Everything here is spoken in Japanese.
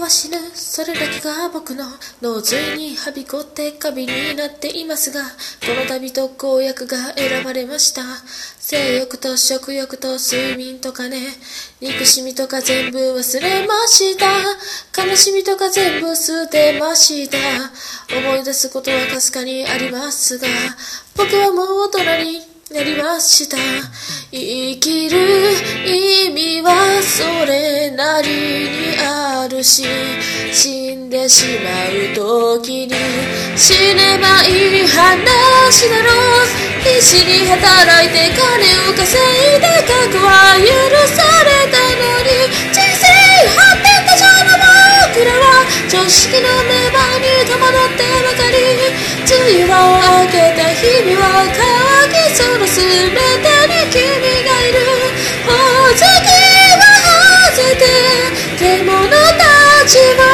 は死ぬ、それだけが僕の脳髄にはびこってカビになっていますが、この度特効薬が選ばれました。性欲と食欲と睡眠とかね、憎しみとか全部忘れました。悲しみとか全部捨てました。思い出すことはかすかにありますが、僕はもう大人になりました。生きる意味はそれなりにあるし、死んでしまう時に死ねばいい話だろう。必死に働いて金を稼いで過去は許されたのに、人生発展途上の僕らは常識の目場に戸惑ってばかり。梅雨を明けた日々は乾きその全てに君がいる。ほおずきは外せて獣たちは